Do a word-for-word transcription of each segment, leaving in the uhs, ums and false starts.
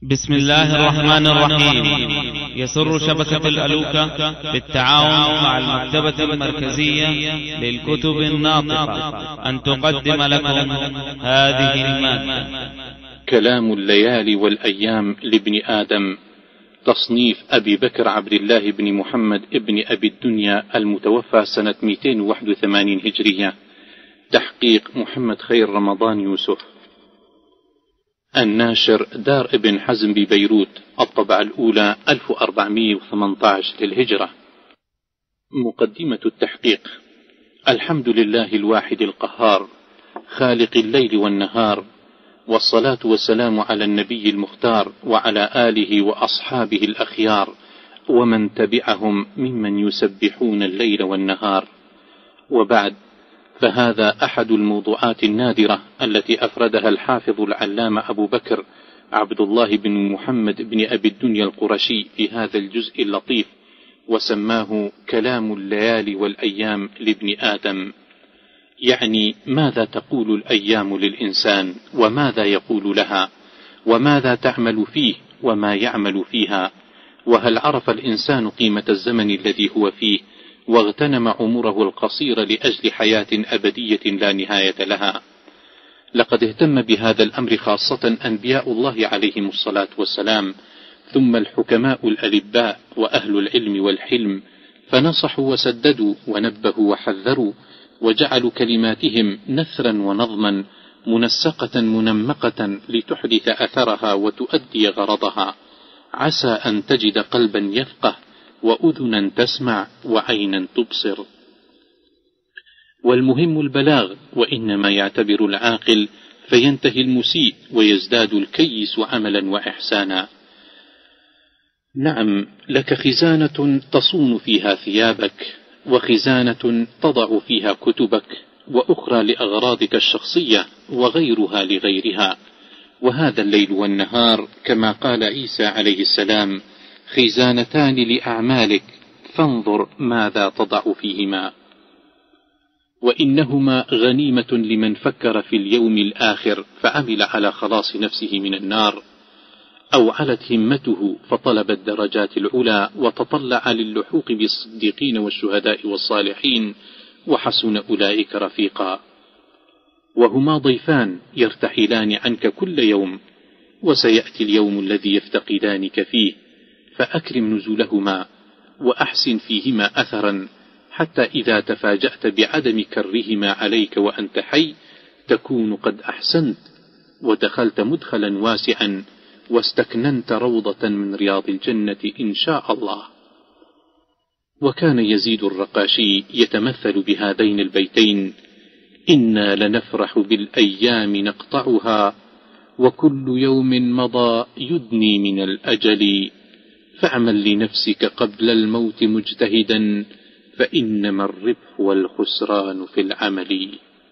بسم الله الرحمن الرحيم. يسر شبكة الألوكة بالتعاون مع المكتبة المركزية للكتب الناطقة أن تقدم لكم هذه المادة. كلام الليالي والأيام لابن آدم، تصنيف أبي بكر عبد الله بن محمد ابن أبي الدنيا المتوفى سنة مئتين وواحد وثمانين هجرية، تحقيق محمد خير رمضان يوسف. الناشر دار ابن حزم ببيروت، الطبعة الأولى ألف وأربعمئة وثمانية عشر للهجرة. مقدمة التحقيق. الحمد لله الواحد القهار، خالق الليل والنهار، والصلاة والسلام على النبي المختار وعلى آله وأصحابه الأخيار ومن تبعهم ممن يسبحون الليل والنهار. وبعد، فهذا أحد الموضوعات النادرة التي أفردها الحافظ العلامة أبو بكر عبد الله بن محمد بن أبي الدنيا القرشي في هذا الجزء اللطيف، وسماه كلام الليالي والأيام لابن آدم. يعني ماذا تقول الأيام للإنسان، وماذا يقول لها، وماذا تعمل فيه وما يعمل فيها، وهل عرف الإنسان قيمة الزمن الذي هو فيه واغتنم عمره القصير لأجل حياة أبدية لا نهاية لها. لقد اهتم بهذا الأمر خاصة أنبياء الله عليهم الصلاة والسلام، ثم الحكماء الألباء وأهل العلم والحلم، فنصحوا وسددوا ونبهوا وحذروا، وجعلوا كلماتهم نثرا ونظما منسقة منمقة لتحدث أثرها وتؤدي غرضها. عسى أن تجد قلبا يفقه وأذنا تسمع وعينا تبصر. والمهم البلاغ، وإنما يعتبر العاقل فينتهي المسيء ويزداد الكيس عملا وإحسانا. نعم، لك خزانة تصون فيها ثيابك، وخزانة تضع فيها كتبك، وأخرى لأغراضك الشخصية، وغيرها لغيرها. وهذا الليل والنهار كما قال عيسى عليه السلام خزانتان لأعمالك، فانظر ماذا تضع فيهما. وإنهما غنيمة لمن فكر في اليوم الآخر فعمل على خلاص نفسه من النار، أو علت همته فطلب الدرجات العلى وتطلع للحوق بالصديقين والشهداء والصالحين، وحسن أولئك رفيقا. وهما ضيفان يرتحلان عنك كل يوم، وسيأتي اليوم الذي يفتقدانك فيه، فأكرم نزولهما وأحسن فيهما أثرا، حتى إذا تفاجأت بعدم كرهما عليك وأنت حي تكون قد أحسنت ودخلت مدخلا واسعا واستكننت روضة من رياض الجنة إن شاء الله. وكان يزيد الرقاشي يتمثل بهذين البيتين: إنا لنفرح بالأيام نقطعها، وكل يوم مضى يدني من الأجل، فاعمل لنفسك قبل الموت مجتهدا، فإنما الربح والخسران في العمل.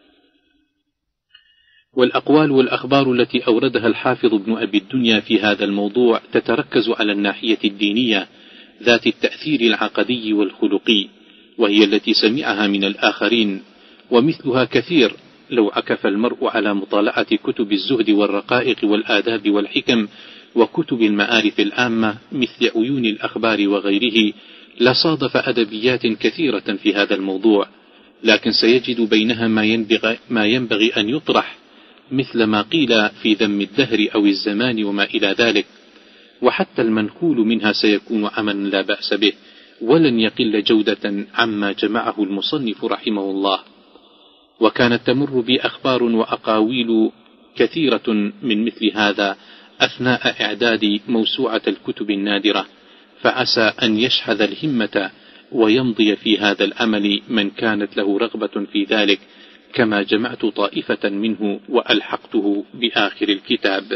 والأقوال والأخبار التي أوردها الحافظ ابن أبي الدنيا في هذا الموضوع تتركز على الناحية الدينية ذات التأثير العقدي والخلقي، وهي التي سمعها من الآخرين، ومثلها كثير لو عكف المرء على مطالعة كتب الزهد والرقائق والآداب والحكم وكتب المعارف العامة مثل عيون الأخبار وغيره لصادف أدبيات كثيرة في هذا الموضوع، لكن سيجد بينها ما ينبغي, ما ينبغي أن يطرح، مثل ما قيل في ذم الدهر أو الزمان وما إلى ذلك. وحتى المنقول منها سيكون عملا لا بأس به، ولن يقل جودة عما جمعه المصنف رحمه الله. وكانت تمر بي أخبار وأقاويل كثيرة من مثل هذا أثناء إعداد موسوعة الكتب النادرة، فعسى أن يشحذ الهمة ويمضي في هذا العمل من كانت له رغبة في ذلك، كما جمعت طائفة منه وألحقته بآخر الكتاب.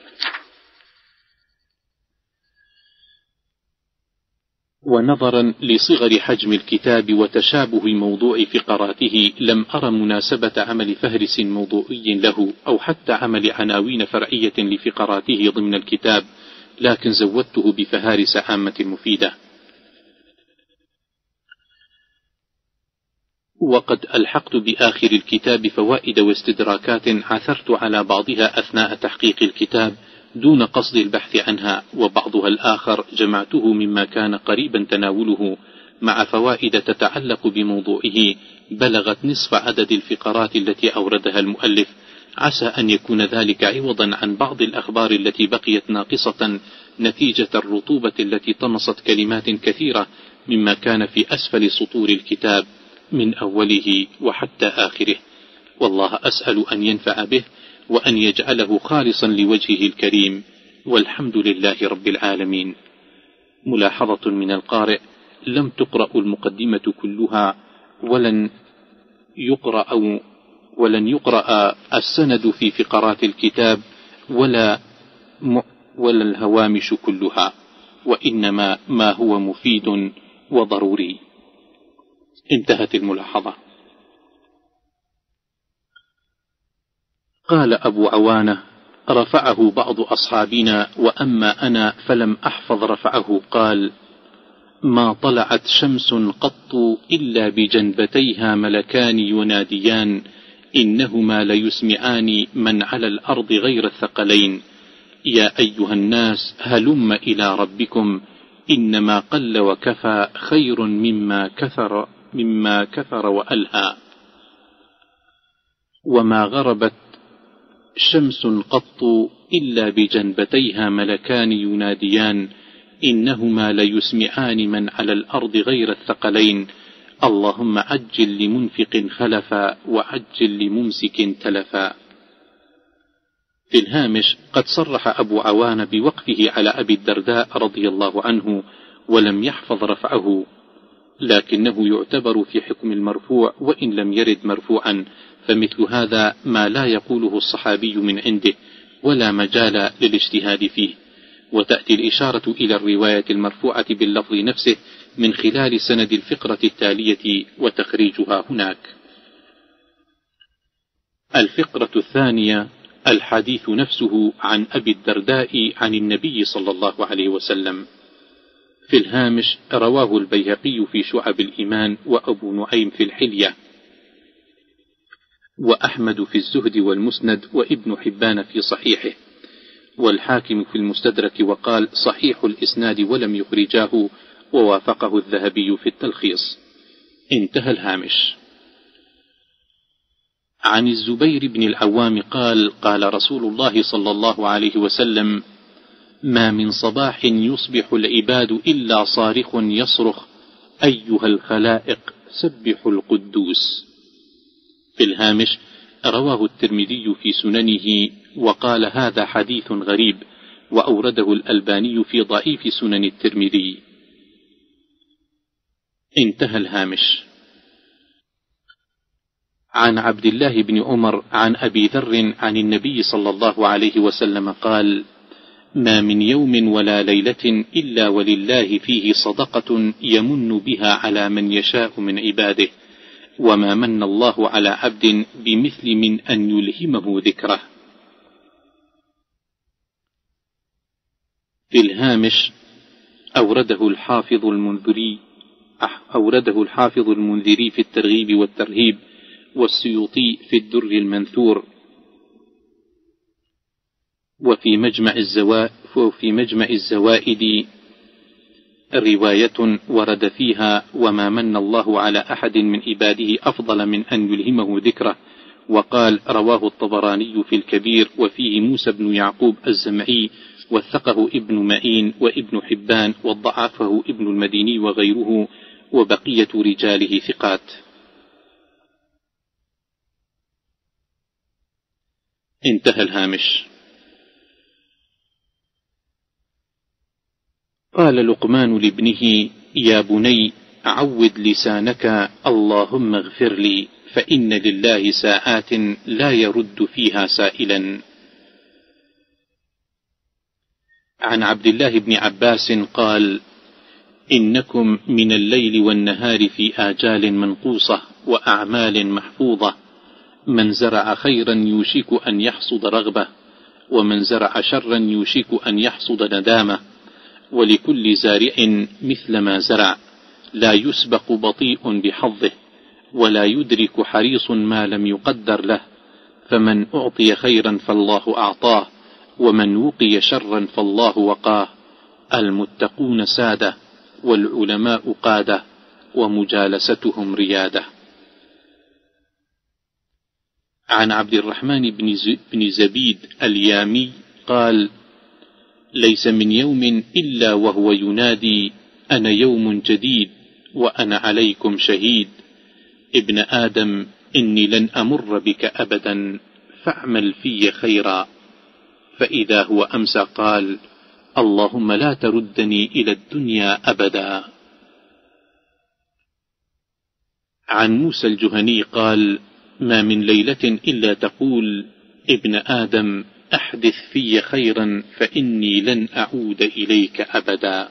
ونظرا لصغر حجم الكتاب وتشابه موضوع فقراته لم أر مناسبة عمل فهرس موضوعي له، أو حتى عمل عناوين فرعية لفقراته ضمن الكتاب، لكن زودته بفهارس عامة مفيدة. وقد ألحقت بآخر الكتاب فوائد واستدراكات عثرت على بعضها أثناء تحقيق الكتاب، دون قصد البحث عنها، وبعضها الآخر جمعته مما كان قريبا تناوله مع فوائد تتعلق بموضوعه بلغت نصف عدد الفقرات التي أوردها المؤلف، عسى أن يكون ذلك عوضا عن بعض الأخبار التي بقيت ناقصة نتيجة الرطوبة التي طمست كلمات كثيرة مما كان في أسفل سطور الكتاب من أوله وحتى آخره. والله أسأل أن ينفع به وأن يجعله خالصا لوجهه الكريم، والحمد لله رب العالمين. ملاحظة من القارئ: لم تقرأ المقدمة كلها، ولن يقرأ ولن يقرأ السند في فقرات الكتاب ولا ولا الهوامش كلها، وإنما ما هو مفيد وضروري. انتهت الملاحظة. قال أبو عوانة: رفعه بعض أصحابنا، وأما أنا فلم أحفظ رفعه. قال: ما طلعت شمس قط إلا بجنبتيها ملكان يناديان إنهما ليسمعان من على الأرض غير الثقلين، يا أيها الناس هلم إلى ربكم، إنما قل وكفى خير مما كثر مما كثر وألهى. وما غربت شمس قط إلا بجنبتيها ملكان يناديان إنهما ليسمعان من على الأرض غير الثقلين، اللهم عجل لمنفق خلفا وعجل لممسك تلفا. في الهامش: قد صرح أبو عوان بوقفه على أبي الدرداء رضي الله عنه ولم يحفظ رفعه، لكنه يعتبر في حكم المرفوع وإن لم يرد مرفوعا، فمثل هذا ما لا يقوله الصحابي من عنده ولا مجال للاجتهاد فيه. وتأتي الإشارة إلى الرواية المرفوعة باللفظ نفسه من خلال سند الفقرة التالية وتخريجها هناك. الفقرة الثانية: الحديث نفسه عن أبي الدرداء عن النبي صلى الله عليه وسلم. في الهامش: رواه البيهقي في شعب الإيمان، وأبو نعيم في الحلية، وأحمد في الزهد والمسند، وابن حبان في صحيحه، والحاكم في المستدرك وقال صحيح الإسناد ولم يخرجاه، ووافقه الذهبي في التلخيص. انتهى الهامش. عن الزبير بن العوام قال: قال رسول الله صلى الله عليه وسلم: ما من صباح يصبح العباد إلا صارخ يصرخ أيها الخلائق سبحوا القدوس. في الهامش: رواه الترمذي في سننه وقال هذا حديث غريب، وأورده الألباني في ضعيف سنن الترمذي. انتهى الهامش. عن عبد الله بن عمر عن أبي ذر عن النبي صلى الله عليه وسلم قال: ما من يوم ولا ليلة إلا ولله فيه صدقة يمن بها على من يشاء من عباده، وما من الله على عبد بمثل من أن يلهمه ذكره. في الهامش: أورده الحافظ المنذري أورده الحافظ المنذري في الترغيب والترهيب، والسيوطي في الدر المنثور، وفي مجمع الزوائد وفي مجمع الزوائد رواية ورد فيها: وما من الله على أحد من عباده أفضل من أن يلهمه ذكره. وقال: رواه الطبراني في الكبير، وفيه موسى بن يعقوب الزمعي، وثقه ابن معين وابن حبان، وضعفه ابن المديني وغيره، وبقية رجاله ثقات. انتهى الهامش. قال لقمان لابنه: يا بني عود لسانك اللهم اغفر لي، فإن لله ساعات لا يرد فيها سائلا. عن عبد الله بن عباس قال: إنكم من الليل والنهار في آجال منقوصة وأعمال محفوظة، من زرع خيرا يوشك أن يحصد رغبة، ومن زرع شرا يوشك أن يحصد ندامة، ولكل زارع مثل ما زرع، لا يسبق بطيء بحظه، ولا يدرك حريص ما لم يقدر له، فمن أعطي خيرا فالله أعطاه، ومن وقي شرا فالله وقاه. المتقون سادة، والعلماء قادة، ومجالستهم ريادة. عن عبد الرحمن بن زبيد اليامي قال: ليس من يوم إلا وهو ينادي: أنا يوم جديد وأنا عليكم شهيد. ابن آدم، إني لن أمر بك أبدا، فاعمل في خيرا. فإذا هو أمسى قال: اللهم لا تردني إلى الدنيا أبدا. عن موسى الجهني قال: ما من ليلة إلا تقول: ابن آدم أحدث في خيرا فإني لن أعود إليك أبدا.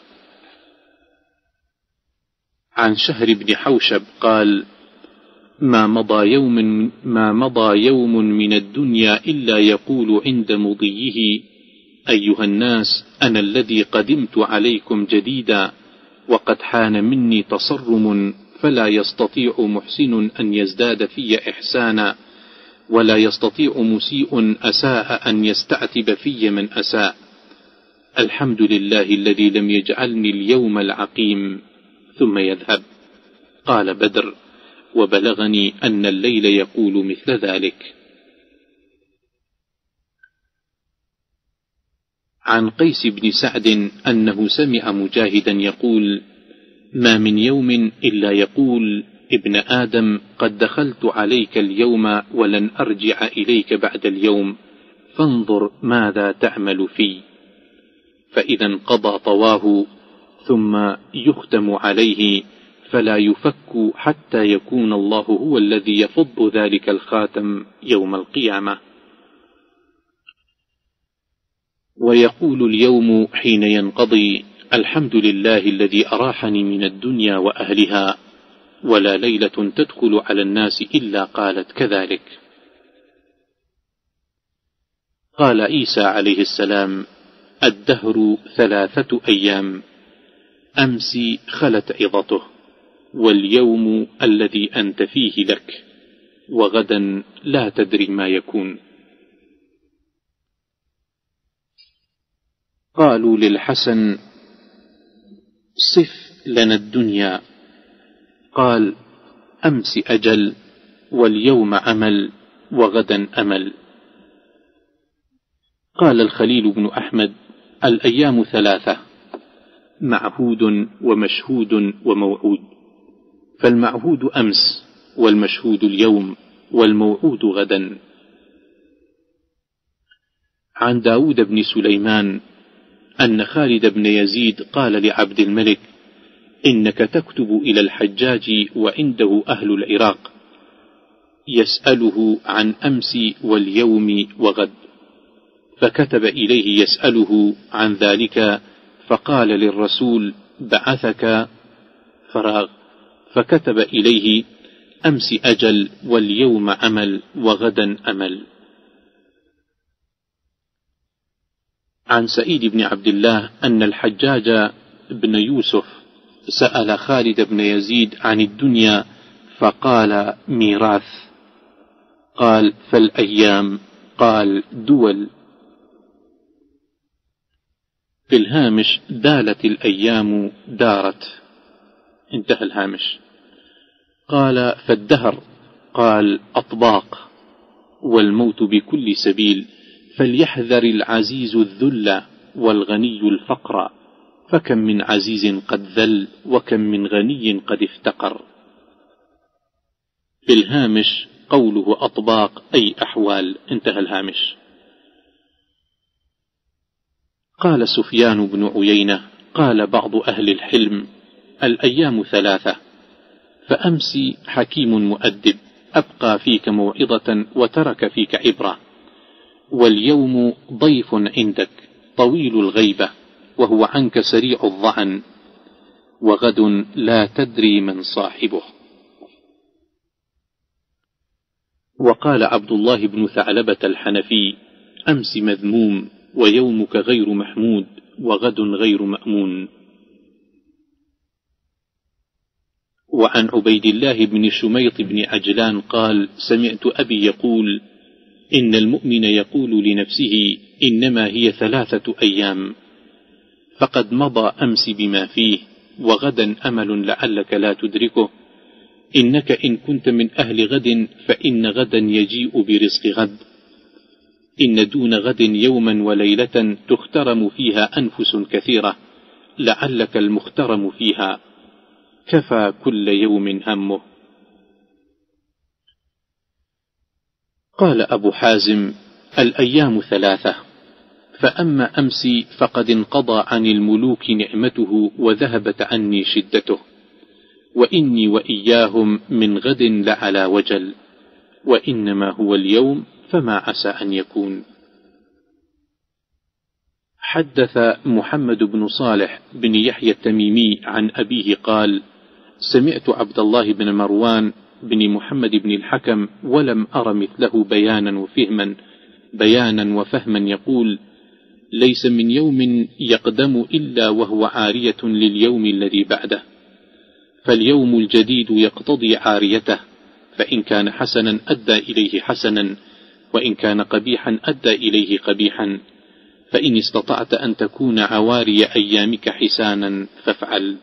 عن شهر بن حوشب قال: ما مضى يوم, ما مضى يوم من الدنيا إلا يقول عند مضيه: أيها الناس، أنا الذي قدمت عليكم جديدا، وقد حان مني تصرم، فلا يستطيع محسن أن يزداد في إحسانا، ولا يستطيع مسيء أساء أن يستعتب في من أساء. الحمد لله الذي لم يجعلني اليوم العقيم. ثم يذهب. قال بدر: وبلغني أن الليل يقول مثل ذلك. عن قيس بن سعد أنه سمع مجاهدا يقول: ما من يوم إلا يقول: ابن آدم قد دخلت عليك اليوم ولن أرجع إليك بعد اليوم، فانظر ماذا تعمل في. فإذا انقضى طواه ثم يختم عليه، فلا يفك حتى يكون الله هو الذي يفض ذلك الخاتم يوم القيامة. ويقول اليوم حين ينقضي: الحمد لله الذي أراحني من الدنيا وأهلها، ولا ليلة تدخل على الناس إلا قالت كذلك. قال عيسى عليه السلام: الدهر ثلاثة أيام، أمس خلت عظته، واليوم الذي أنت فيه لك، وغدا لا تدري ما يكون. قالوا للحسن: صف لنا الدنيا. قال: أمس أجل، واليوم عمل، وغدا أمل. قال الخليل بن أحمد: الأيام ثلاثة، معهود ومشهود وموعود، فالمعهود أمس، والمشهود اليوم، والموعود غدا. عن داود بن سليمان أن خالد بن يزيد قال لعبد الملك: إنك تكتب إلى الحجاج وعنده أهل العراق، يسأله عن أمس واليوم وغد. فكتب إليه يسأله عن ذلك، فقال للرسول: بعثك فراغ. فكتب إليه: أمس أجل، واليوم عمل، وغدا أمل. عن سعيد بن عبد الله أن الحجاج بن يوسف سأل خالد بن يزيد عن الدنيا، فقال: ميراث. قال: فالأيام؟ قال: دول. في الهامش: دالت الأيام دارت. انتهى الهامش. قال: فالدهر؟ قال: أطباق. والموت بكل سبيل، فليحذر العزيز الذل، والغني الفقر، فكم من عزيز قد ذل، وكم من غني قد افتقر. في الهامش: قوله أطباق أي أحوال. انتهى الهامش. قال سفيان بن عيينة: قال بعض أهل الحلم: الأيام ثلاثة، فأمسي حكيم مؤدب أبقى فيك موعظة وترك فيك عبرة، واليوم ضيف عندك طويل الغيبة وهو عنك سريع الظعن، وغد لا تدري من صاحبه. وقال عبد الله بن ثعلبة الحنفي: أمس مذموم، ويومك غير محمود، وغد غير مأمون. وعن عبيد الله بن شميط بن عجلان قال: سمعت أبي يقول: إن المؤمن يقول لنفسه إنما هي ثلاثة أيام، فقد مضى أمس بما فيه، وغدا أمل لعلك لا تدركه. إنك إن كنت من أهل غد فإن غدا يجيء برزق غد. إن دون غد يوما وليلة تخترم فيها أنفس كثيرة، لعلك المخترم فيها. كفى كل يوم همه. قال أبو حازم: الأيام ثلاثة، فأما أمسي فقد انقضى عن الملوك نعمته وذهبت عني شدته، وإني وإياهم من غد لعلى وجل، وإنما هو اليوم فما عسى أن يكون. حدث محمد بن صالح بن يحيى التميمي عن أبيه قال: سمعت عبد الله بن مروان بن محمد بن الحكم ولم أر مثله بيانا وفهما بيانا وفهما يقول: ليس من يوم يقدم إلا وهو عارية لليوم الذي بعده، فاليوم الجديد يقتضي عاريته، فإن كان حسنا أدى إليه حسنا، وإن كان قبيحا أدى إليه قبيحا، فإن استطعت أن تكون عواري أيامك حسانا فافعل.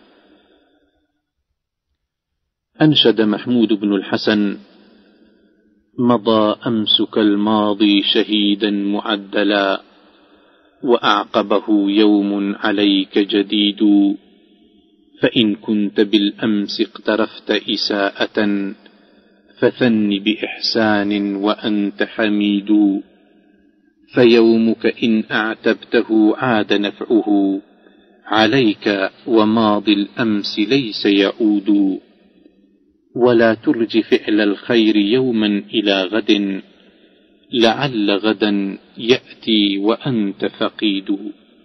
أنشد محمود بن الحسن: مضى أمسك الماضي شهيدا معدلا، وأعقبه يوم عليك جديد، فإن كنت بالأمس اقترفت إساءة، فثن بإحسان وأنت حميد، فيومك إن أعتبته عاد نفعه عليك، وماضي الأمس ليس يعود، ولا ترج فعل الخير يوما إلى غد، لعل غدا يأتي وأنت فقيد.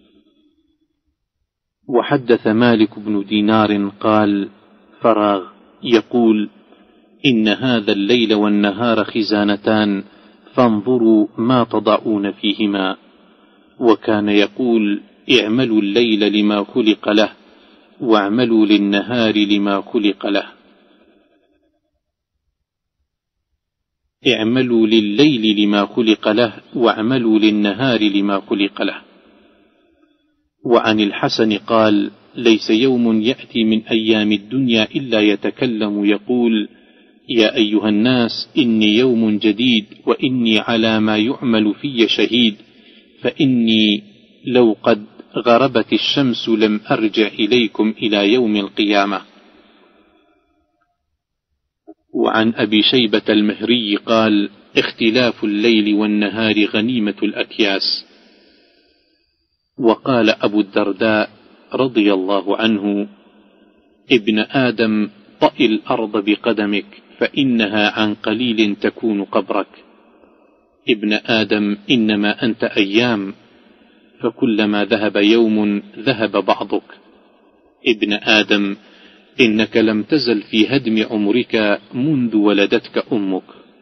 وحدث مالك بن دينار قال: فراغ يقول: إن هذا الليل والنهار خزانتان، فانظروا ما تضعون فيهما. وكان يقول: اعملوا الليل لما خلق له، واعملوا للنهار لما خلق له. اعملوا لليل لما خلق له، واعملوا للنهار لما خلق له. وعن الحسن قال: ليس يوم يأتي من أيام الدنيا إلا يتكلم يقول: يا أيها الناس، إني يوم جديد، وإني على ما يعمل في شهيد، فإني لو قد غربت الشمس لم أرجع إليكم إلى يوم القيامة. وعن أبي شيبة المهري قال: اختلاف الليل والنهار غنيمة الأكياس. وقال أبو الدرداء رضي الله عنه: ابن آدم، طئ الأرض بقدمك، فإنها عن قليل تكون قبرك. ابن آدم، إنما أنت أيام، فكلما ذهب يوم ذهب بعضك. ابن آدم، إنك لم تزل في هدم عمرك منذ ولدتك أمك.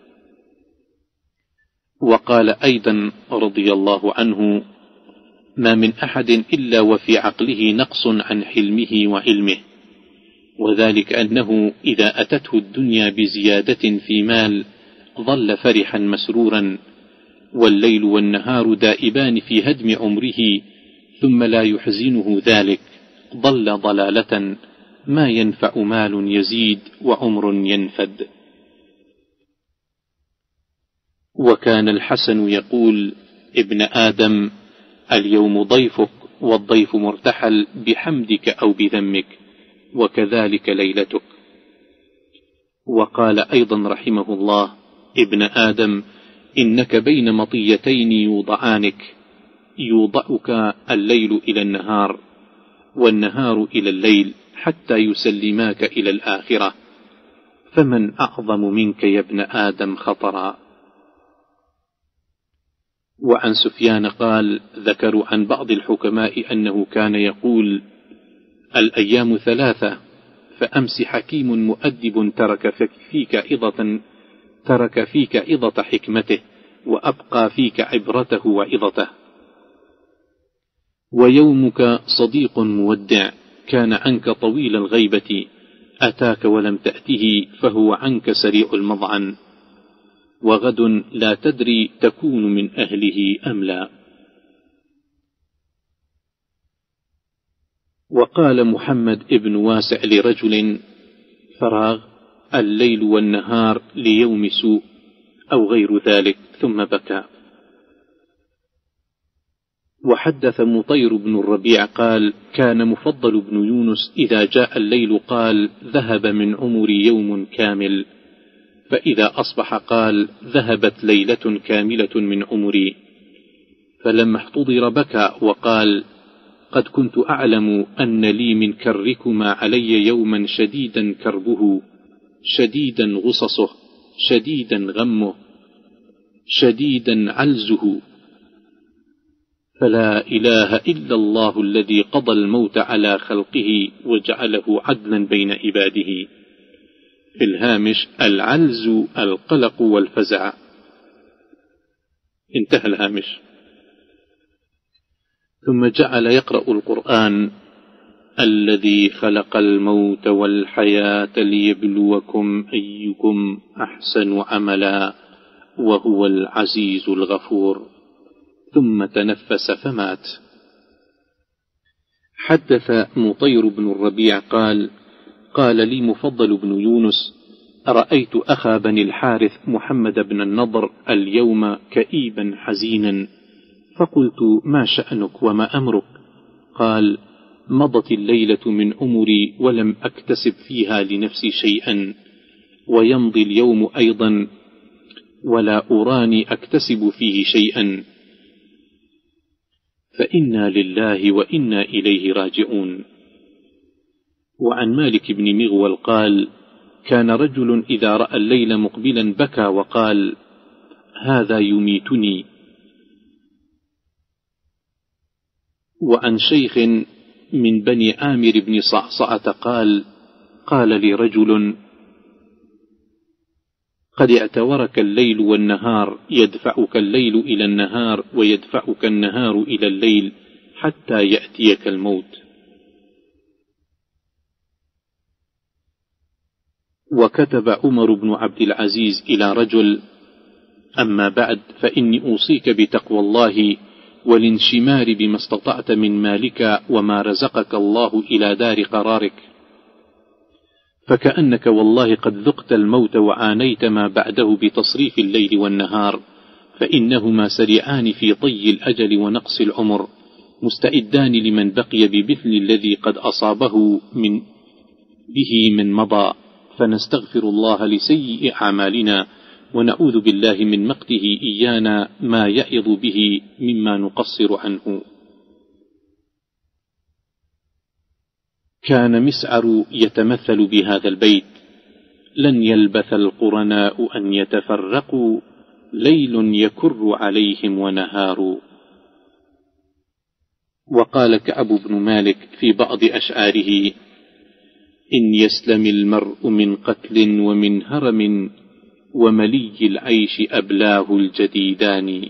وقال أيضا رضي الله عنه: ما من أحد إلا وفي عقله نقص عن حلمه وعلمه، وذلك أنه إذا أتته الدنيا بزيادة في مال ظل فرحا مسرورا، والليل والنهار دائبان في هدم عمره، ثم لا يحزنه ذلك، ضل ضلالة، ما ينفع مال يزيد وعمر ينفد. وكان الحسن يقول: ابن آدم، اليوم ضيفك، والضيف مرتحل بحمدك أو بذمك، وكذلك ليلتك. وقال أيضا رحمه الله: ابن آدم، إنك بين مطيتين يوضعانك، يوضعك الليل إلى النهار، والنهار إلى الليل، حتى يسلماك إلى الآخرة، فمن أعظم منك يا ابن آدم خطرا. وعن سفيان قال: ذكروا عن بعض الحكماء أنه كان يقول: الأيام ثلاثة، فأمس حكيم مؤدب ترك فيك عظة ترك فيك عظة حكمته، وأبقى فيك عبرته وعظته. ويومك صديق مودع، كان عنك طويل الغيبة، أتاك ولم تأته، فهو عنك سريع المضعن. وغد لا تدري تكون من أهله أم لا. وقال محمد ابن واسع لرجل: فراغ الليل والنهار ليوم سوء أو غير ذلك، ثم بكى. وحدث مطير بن الربيع قال: كان مفضل بن يونس إذا جاء الليل قال: ذهب من عمري يوم كامل، فإذا أصبح قال: ذهبت ليلة كاملة من عمري. فلما احتضر بكى وقال: قد كنت أعلم أن لي من كركما علي يوما شديدا كربه، شديدا غصصه، شديدا غمه، شديدا علزه، فلا إله إلا الله الذي قضى الموت على خلقه وجعله عدلا بين عباده. في الهامش: العلز القلق والفزع. انتهى الهامش. ثم جعل يقرأ القرآن: الذي خلق الموت والحياة ليبلوكم أيكم أحسن عملا وهو العزيز الغفور، ثم تنفس فمات. حدث مطير بن الربيع قال: قال لي مفضل بن يونس: رأيت أخا بني الحارث محمد بن النضر اليوم كئيبا حزينا، فقلت: ما شأنك وما أمرك؟ قال: مضت الليلة من عمري ولم أكتسب فيها لنفسي شيئا، ويمضي اليوم أيضا ولا أراني أكتسب فيه شيئا، فإنا لله وإنا إليه راجعون. وعن مالك بن مغول قال: كان رجل إذا رأى الليل مقبلا بكى وقال: هذا يميتني. وعن شيخ من بني عامر بن صعصعة قال: قال لي رجل: قد اعتورك الليل والنهار، يدفعك الليل إلى النهار ويدفعك النهار إلى الليل حتى يأتيك الموت. وكتب عمر بن عبد العزيز إلى رجل: أما بعد، فإني أوصيك بتقوى الله والانشمار بما استطعت من مالك وما رزقك الله إلى دار قرارك، فكأنك والله قد ذقت الموت وعانيت ما بعده بتصريف الليل والنهار، فإنهما سريعان في طي الأجل ونقص العمر، مستعدان لمن بقي بمثل الذي قد أصابه من به من مضى، فنستغفر الله لسيء أعمالنا ونعوذ بالله من مقته إيانا ما يعظ به مما نقصر عنه. كان مسعر يتمثل بهذا البيت: لن يلبث القرناء أن يتفرقوا، ليل يكر عليهم ونهار. وقال كعب بن مالك في بعض أشعاره: إن يسلم المرء من قتل ومن هرم، وملي العيش أبلاه الجديدان.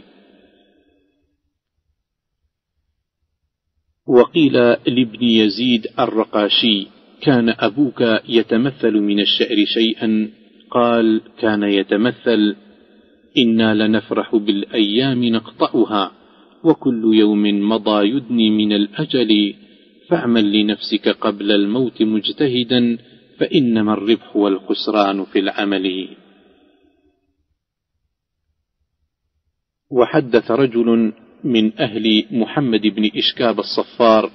وقيل لابن يزيد الرقاشي: كان أبوك يتمثل من الشعر شيئا؟ قال: كان يتمثل: إنا لنفرح بالأيام نقطعها، وكل يوم مضى يدني من الأجل، فاعمل لنفسك قبل الموت مجتهدا، فإنما الربح والخسران في العمل. وحدث رجل من أهل محمد بن إشكاب الصفار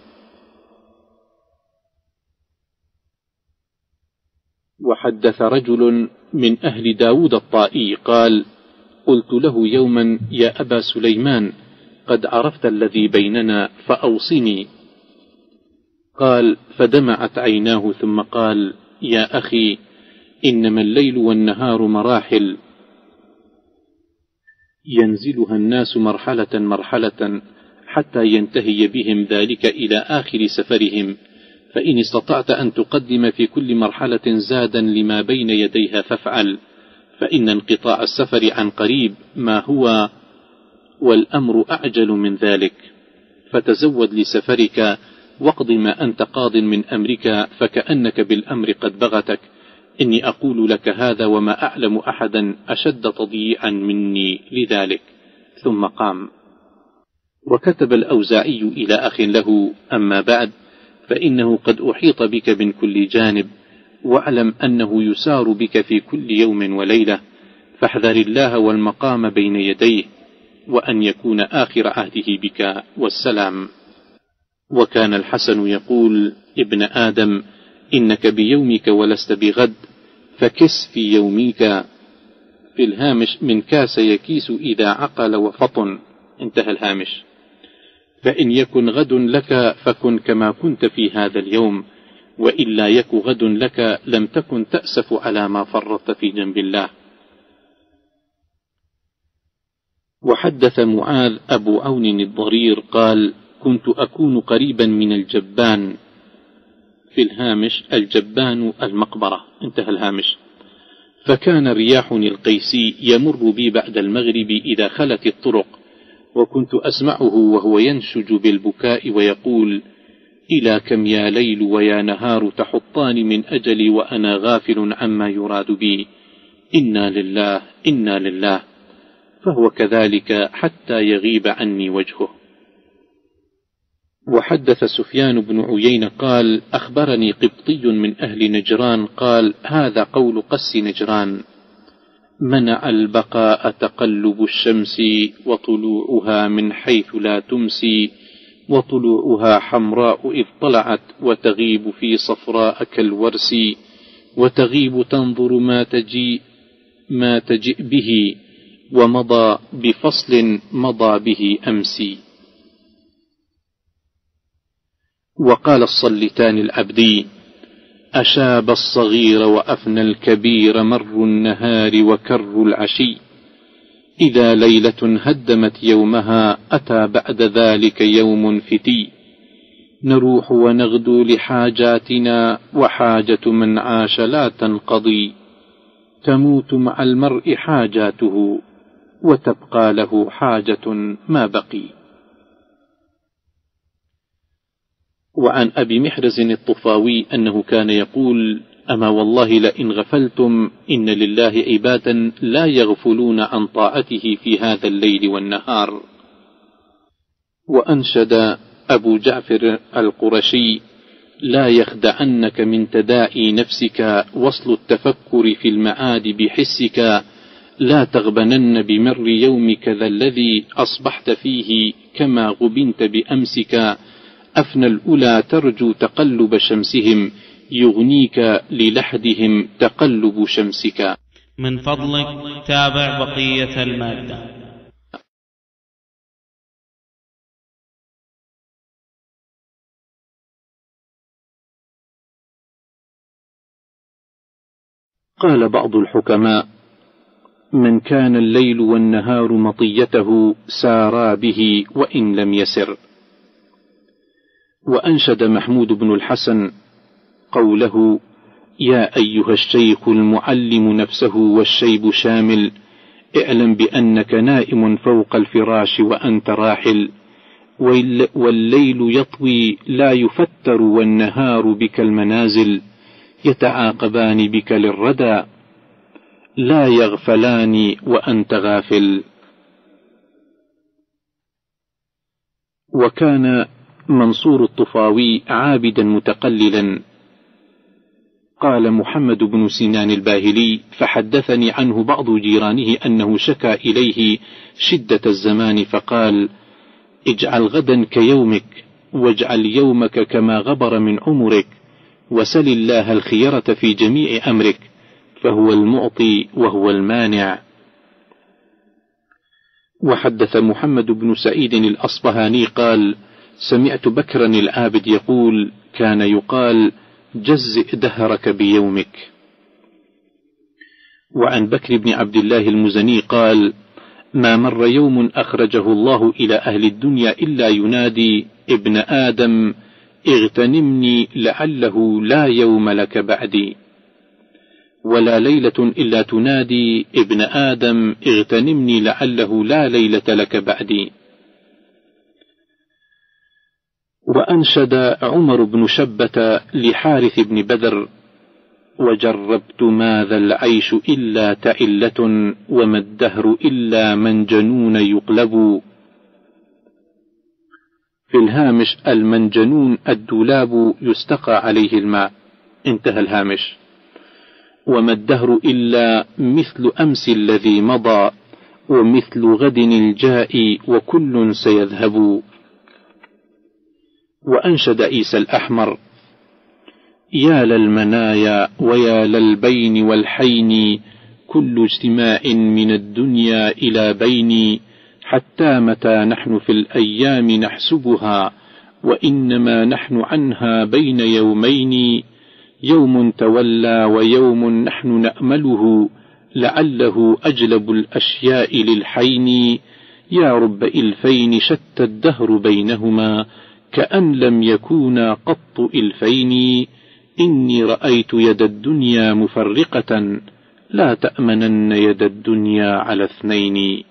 وحدث رجل من أهل داود الطائي قال: قلت له يوما: يا أبا سليمان، قد عرفت الذي بيننا فأوصني. قال: فدمعت عيناه ثم قال: يا أخي، إنما الليل والنهار مراحل ينزلها الناس مرحلة مرحلة حتى ينتهي بهم ذلك إلى آخر سفرهم، فإن استطعت أن تقدم في كل مرحلة زادا لما بين يديها فافعل، فإن انقطاع السفر عن قريب ما هو، والأمر أعجل من ذلك، فتزود لسفرك واقض ما أنت قاض من أمرك، فكأنك بالأمر قد بغتك، إني أقول لك هذا وما أعلم أحدا أشد تضييعا مني لذلك. ثم قام. وكتب الأوزاعي إلى أخ له: أما بعد، فإنه قد أحيط بك من كل جانب، واعلم أنه يسار بك في كل يوم وليلة، فاحذر الله والمقام بين يديه، وأن يكون آخر عهده بك والسلام. وكان الحسن يقول: ابن آدم، إنك بيومك ولست بغد، فكس في يومك. في الهامش: من كاس يكيس إذا عقل وفطن. انتهى الهامش. فإن يكن غد لك فكن كما كنت في هذا اليوم، وإلا يك غد لك لم تكن تأسف على ما فرطت في جنب الله. وحدث معاذ أبو عون الضرير قال: كنت أكون قريبا من الجبان. في الهامش: الجبان المقبرة. انتهى الهامش. فكان رياح القيسي يمر بي بعد المغرب إذا خلت الطرق، وكنت أسمعه وهو ينشج بالبكاء ويقول: إلى كم يا ليل ويا نهار تحطان من أجلي وأنا غافل عما يراد بي، إنا لله إنا لله. فهو كذلك حتى يغيب عني وجهه. وحدث سفيان بن عيينة قال: أخبرني قبطي من أهل نجران قال: هذا قول قس نجران: منع البقاء تقلب الشمس، وطلوعها من حيث لا تمسي، وطلوعها حمراء إذ طلعت، وتغيب في صفراء كالورس، وتغيب تنظر ما تجيء ما تجئ به، ومضى بفصل مضى به أمسي. وقال الصلتان العبدي: أشاب الصغير وأفنى الكبير، مر النهار وكر العشي، إذا ليلة هدمت يومها أتى بعد ذلك يوم فتي، نروح ونغدو لحاجاتنا، وحاجة من عاش لا تنقضي، تموت مع المرء حاجاته، وتبقى له حاجة ما بقي. وعن أبي محرز الطفاوي أنه كان يقول: أما والله لئن غفلتم إن لله عبادا لا يغفلون عن طاعته في هذا الليل والنهار. وأنشد أبو جعفر القرشي: لا يخدعنك من تداعي نفسك وصل التفكر في المعاد بحسك، لا تغبنن بمر يومك ذا الذي أصبحت فيه، كما غبنت بأمسك، أفنى الأولى ترجو تقلب شمسهم، يغنيك للحدهم تقلب شمسك. من فضلك تابع بقية المادة. قال بعض الحكماء: من كان الليل والنهار مطيته سارا به وإن لم يسر. وأنشد محمود بن الحسن قوله: يا أيها الشيخ المعلم نفسه والشيب شامل، اعلم بأنك نائم فوق الفراش وأنت راحل، والليل يطوي لا يفتر، والنهار بك المنازل، يتعاقبان بك للردى، لا يغفلان وأنت غافل. وكان منصور الطفاوي عابدا متقللا. قال محمد بن سنان الباهلي: فحدثني عنه بعض جيرانه أنه شكى إليه شدة الزمان، فقال: اجعل غدا كيومك، واجعل يومك كما غبر من عمرك، وسل الله الخيرة في جميع أمرك، فهو المعطي وهو المانع. وحدث محمد بن سعيد الأصبهاني قال: سمعت بكرا العابد يقول: كان يقال: جزئ دهرك بيومك. وعن بكر بن عبد الله المزني قال: ما مر يوم أخرجه الله إلى أهل الدنيا إلا ينادي: ابن آدم اغتنمني لعله لا يوم لك بعدي، ولا ليلة إلا تنادي: ابن آدم اغتنمني لعله لا ليلة لك بعدي. وأنشد عمر بن شبة لحارث بن بدر: وجربت ماذا العيش إلا تئلة وما الدهر إلا منجنون يقلب. في الهامش المنجنون الدولاب يستقى عليه الماء. انتهى الهامش. وما الدهر إلا مثل أمس الذي مضى ومثل غد الجاء وكل سيذهب. وأنشد عيسى الأحمر: يا للمنايا ويا للبين والحين كل اجتماع من الدنيا إلى بين حتى متى نحن في الأيام نحسبها وإنما نحن عنها بين يومين يوم تولى ويوم نحن نأمله لعله أجلب الأشياء للحين يا رب إلفين شتى الدهر بينهما كأن لم يكونا قط إلفين إني رأيت يد الدنيا مفرقة لا تأمنن يد الدنيا على اثنين.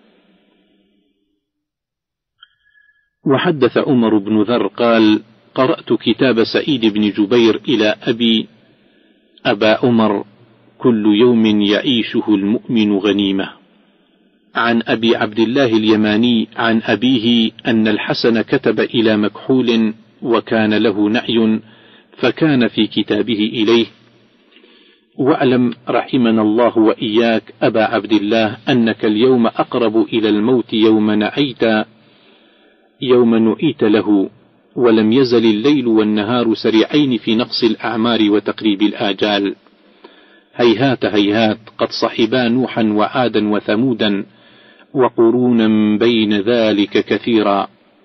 وحدث عمر بن ذر قال: قرأت كتاب سعيد بن جبير إلى أبي: أبا عمر كل يوم يعيشه المؤمن غنيمة. عن أبي عبد الله اليماني عن أبيه أن الحسن كتب إلى مكحول وكان له نعي فكان في كتابه إليه: واعلم رحمنا الله وإياك أبا عبد الله أنك اليوم أقرب إلى الموت يوم نعيت يوم نعيت له، ولم يزل الليل والنهار سريعين في نقص الأعمار وتقريب الآجال. هيهات هيهات قد صحبا نوحا وعادا وثمودا وقرونا بين ذلك كثيرا،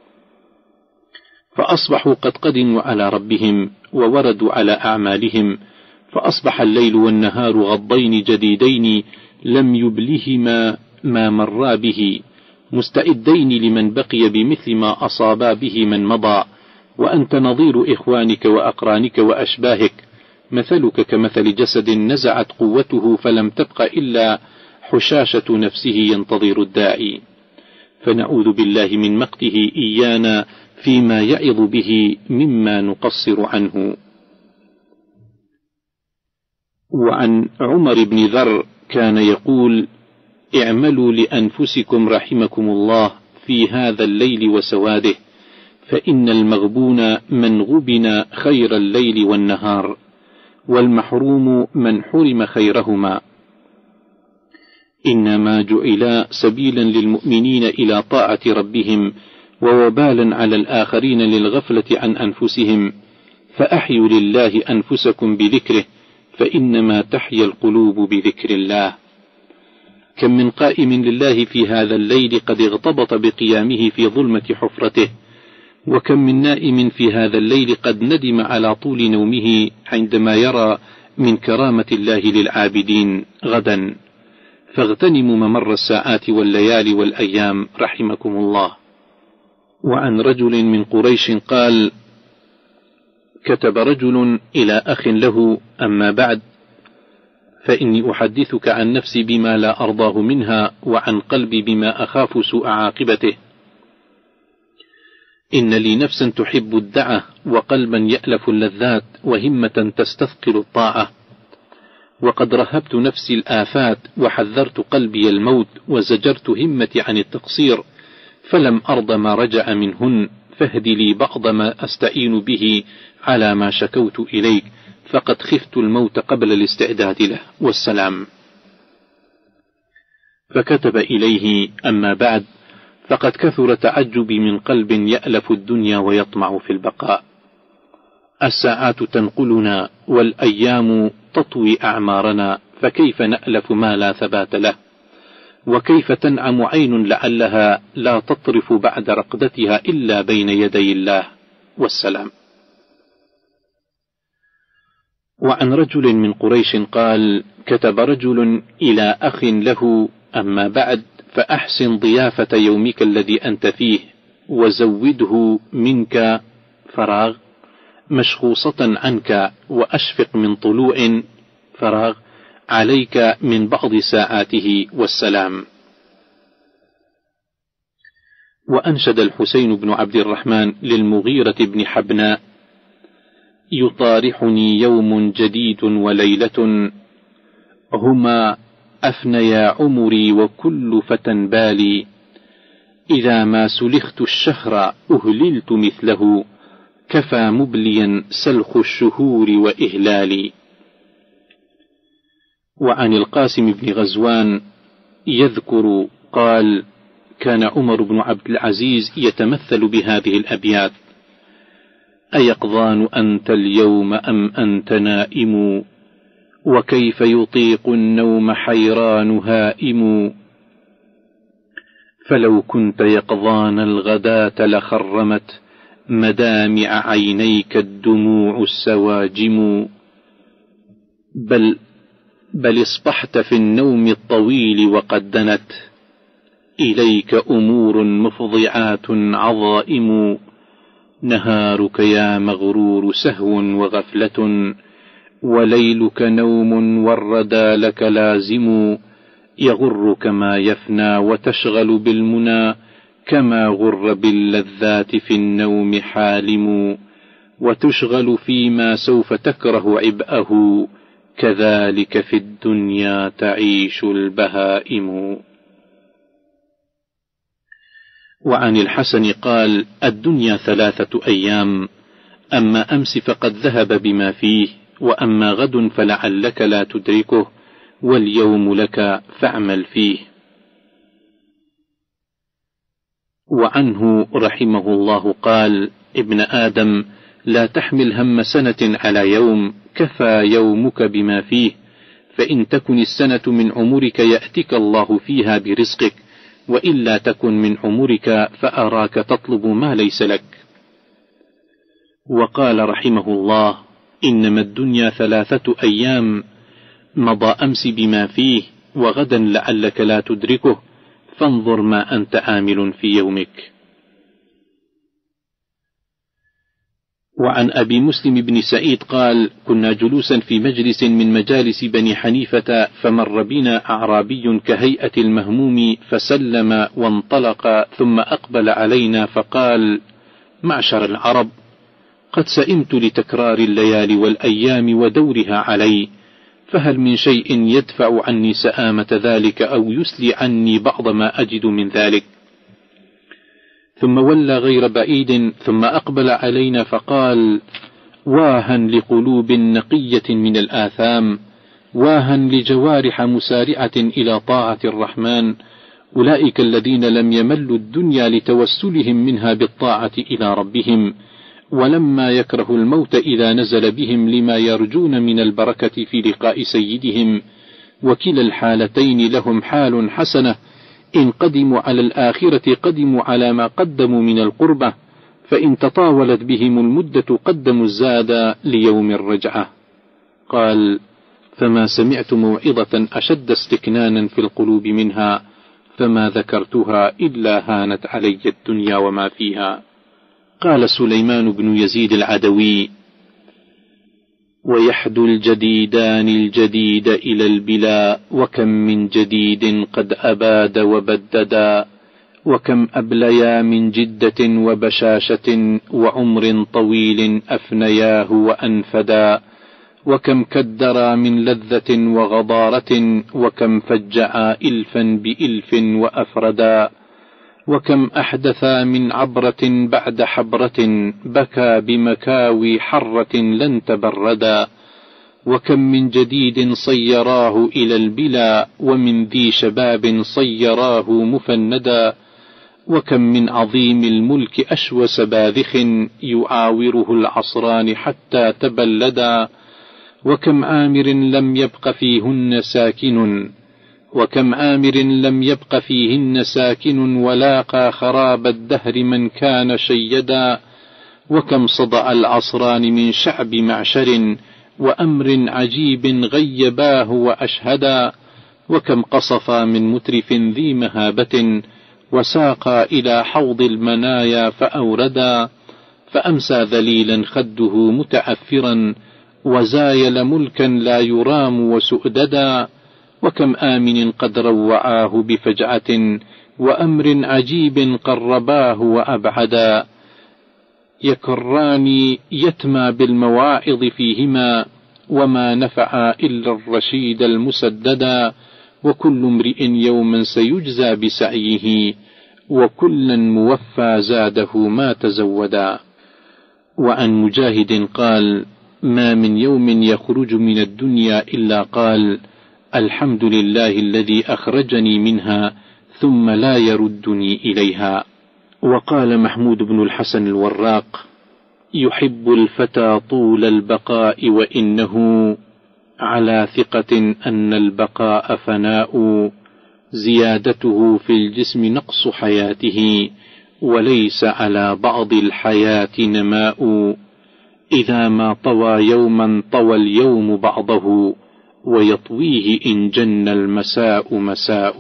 فأصبحوا قد قدموا على ربهم ووردوا على أعمالهم، فأصبح الليل والنهار غضين جديدين لم يبلهما ما مرا به، مستعدين لمن بقي بمثل ما أصابا به من مضى. وأنت نظير إخوانك وأقرانك وأشباهك، مثلك كمثل جسد نزعت قوته فلم تبق إلا حشاشة نفسه ينتظر الداعي، فنعوذ بالله من مقته إيانا فيما يعظ به مما نقصر عنه. وعن عمر بن ذر كان يقول: اعملوا لأنفسكم رحمكم الله في هذا الليل وسواده، فإن المغبون من غبن خير الليل والنهار، والمحروم من حرم خيرهما، إنما جعلا سبيلا للمؤمنين إلى طاعة ربهم ووبالا على الآخرين للغفلة عن أنفسهم، فأحيوا لله أنفسكم بذكره فإنما تحيا القلوب بذكر الله. كم من قائم لله في هذا الليل قد اغتبط بقيامه في ظلمة حفرته، وكم من نائم في هذا الليل قد ندم على طول نومه عندما يرى من كرامة الله للعابدين غدا. فاغتنموا ممر الساعات والليالي والأيام رحمكم الله. وعن رجل من قريش قال: كتب رجل إلى أخ له: أما بعد، فإني أحدثك عن نفسي بما لا أرضاه منها، وعن قلبي بما أخاف سوء عاقبته. إن لي نفسا تحب الدعة، وقلبا يألف اللذات، وهمة تستثقل الطاعة، وقد رهبت نفسي الآفات، وحذرت قلبي الموت، وزجرت همتي عن التقصير، فلم أرض ما رجع منهن، فاهد لي بعض ما أستعين به على ما شكوت إليك، فقد خفت الموت قبل الاستعداد له، والسلام. فكتب إليه: أما بعد، فقد كثر تعجبي من قلب يألف الدنيا ويطمع في البقاء. الساعات تنقلنا والأيام تطوي أعمارنا، فكيف نألف ما لا ثبات له؟ وكيف تنعم عين لعلها لا تطرف بعد رقدتها إلا بين يدي الله، والسلام. وعن رجل من قريش قال: كتب رجل إلى أخ له: أما بعد، فأحسن ضيافة يومك الذي أنت فيه، وزوده منك فراغ مشخوصة عنك، وأشفق من طلوع فراغ عليك من بعض ساعاته، والسلام. وأنشد الحسين بن عبد الرحمن للمغيرة بن حبناء: يطارحني يوم جديد وليلة، هما أفنيا عمري وكل فتى بالي، إذا ما سلخت الشهر أهللت مثله، كفى مبليا سلخ الشهور وإهلالي. وعن القاسم بن غزوان يذكر قال: كان عمر بن عبد العزيز يتمثل بهذه الأبيات: أيقظان أنت اليوم أم أنت نائم، وكيف يطيق النوم حيران هائم، فلو كنت يقظان الغداة لخرمت مدامع عينيك الدموع السواجم، بل بل اصبحت في النوم الطويل وقد دنت إليك أمور مفضعات عظائم، نهارك يا مغرور سهو وغفلة، وليلك نوم والردى لك لازم، يغرك ما يفنى وتشغل بالمنى، كما غر باللذات في النوم حالم، وتشغل فيما سوف تكره عبئه، كذلك في الدنيا تعيش البهائم. وعن الحسن قال: الدنيا ثلاثة أيام، أما أمس فقد ذهب بما فيه، وأما غد فلعلك لا تدركه، واليوم لك فاعمل فيه. وعنه رحمه الله قال: ابن آدم، لا تحمل هم سنة على يوم، كفى يومك بما فيه، فإن تكن السنة من عمرك يأتيك الله فيها برزقك، وإلا تكن من عمرك فأراك تطلب ما ليس لك. وقال رحمه الله: إنما الدنيا ثلاثة أيام، مضى أمس بما فيه، وغدا لعلك لا تدركه، فانظر ما أنت عامل في يومك. وعن أبي مسلم بن سعيد قال: كنا جلوسا في مجلس من مجالس بني حنيفة، فمر بنا أعرابي كهيئة المهموم، فسلم وانطلق، ثم أقبل علينا فقال: معشر العرب، قد سئمت لتكرار الليالي والأيام ودورها علي، فهل من شيء يدفع عني سآمة ذلك، أو يسلي عني بعض ما أجد من ذلك؟ ثم ولى غير بعيد، ثم أقبل علينا فقال: واها لقلوب نقية من الآثام، واها لجوارح مسارعة إلى طاعة الرحمن، أولئك الذين لم يملوا الدنيا لتوسلهم منها بالطاعة إلى ربهم، ولما يكره الموت إذا نزل بهم لما يرجون من البركة في لقاء سيدهم، وكلا الحالتين لهم حال حسنة، إن قدموا على الآخرة قدموا على ما قدموا من القربة، فإن تطاولت بهم المدة قدموا الزاد ليوم الرجعة. قال: فما سمعت موعظة أشد استكنانا في القلوب منها، فما ذكرتها إلا هانت علي الدنيا وما فيها. قال سليمان بن يزيد العدوي: ويحدو الجديدان الجديد إلى البلا، وكم من جديد قد أباد وبددا، وكم أبليا من جدة وبشاشة، وعمر طويل أفنياه وأنفدا، وكم كدرا من لذة وغضارة، وكم فجعا إلفا بإلف وأفردا، وكم أحدثا من عبرة بعد حبرة، بكى بمكاوي حرة لن تبردا، وكم من جديد صيراه إلى البلا، ومن ذي شباب صيراه مفندا، وكم من عظيم الملك أشوس باذخ، يعاوره العصران حتى تبلدا، وكم آمر لم يبق فيهن ساكن، وكم آمر لم يبق فيهن ساكن، ولاقى خراب الدهر من كان شيدا، وكم صدأ العصران من شعب معشر، وأمر عجيب غيباه وأشهدا، وكم قصفا من مترف ذي مهابة، وساقا إلى حوض المنايا فأوردا، فأمسى ذليلا خده متعفرا، وزايل ملكا لا يرام وسؤددا، وكم آمن قد روعاه بفجعة، وأمر عجيب قرباه وأبعدا، يكران يتمى بالمواعظ فيهما، وما نفع إلا الرشيد المسددا، وكل امرئ يوما سيجزى بسعيه، وكلا موفى زاده ما تزودا. وعن مجاهد قال: ما من يوم يخرج من الدنيا إلا قال: الحمد لله الذي أخرجني منها ثم لا يردني إليها. وقال محمود بن الحسن الوراق: يحب الفتى طول البقاء، وإنه على ثقة أن البقاء فناء، زيادته في الجسم نقص حياته، وليس على بعض الحياة نماء. إذا ما طوى يوما طوى اليوم بعضه، ويطويه إن جن المساء مساء.